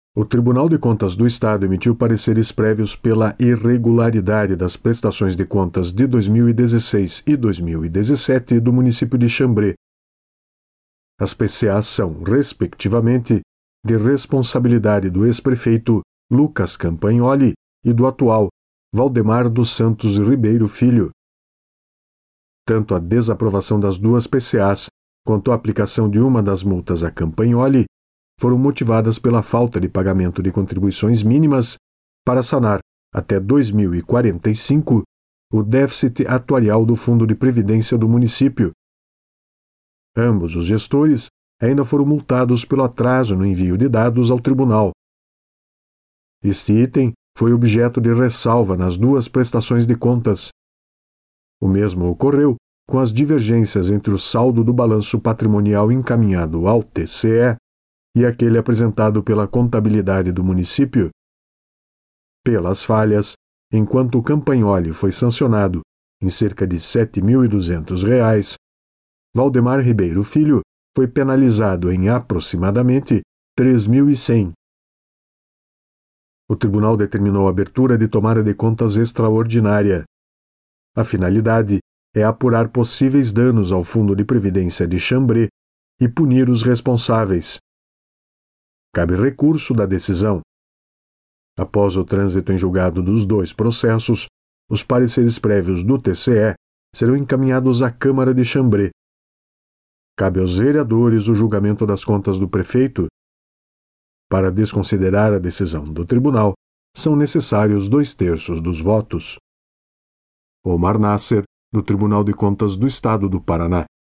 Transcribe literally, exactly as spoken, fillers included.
O Tribunal de Contas do Estado emitiu pareceres prévios pela irregularidade das prestações de contas de dois mil e dezesseis e dois mil e dezessete do município de Xambrê. As P C As são, respectivamente, de responsabilidade do ex-prefeito Lucas Campagnoli e do atual Valdemar dos Santos Ribeiro Filho. Tanto a desaprovação das duas P C As quanto a aplicação de uma das multas a Campagnoli foram motivadas pela falta de pagamento de contribuições mínimas para sanar, até dois mil e quarenta e cinco, o déficit atuarial do Fundo de Previdência do município. Ambos os gestores ainda foram multados pelo atraso no envio de dados ao tribunal. Este item foi objeto de ressalva nas duas prestações de contas. O mesmo ocorreu com as divergências entre o saldo do balanço patrimonial encaminhado ao T C E e aquele apresentado pela contabilidade do município. Pelas falhas, enquanto o Campagnoli foi sancionado em cerca de sete mil e duzentos reais, Valdemar Ribeiro Filho foi penalizado em aproximadamente três mil e cem. O tribunal determinou a abertura de tomada de contas extraordinária. A finalidade é apurar possíveis danos ao Fundo de Previdência de Xambrê e punir os responsáveis. Cabe recurso da decisão. Após o trânsito em julgado dos dois processos, os pareceres prévios do T C E serão encaminhados à Câmara de Xambrê. Cabe aos vereadores o julgamento das contas do prefeito. Para desconsiderar a decisão do tribunal, são necessários dois terços dos votos. Omar Nasser, do Tribunal de Contas do Estado do Paraná.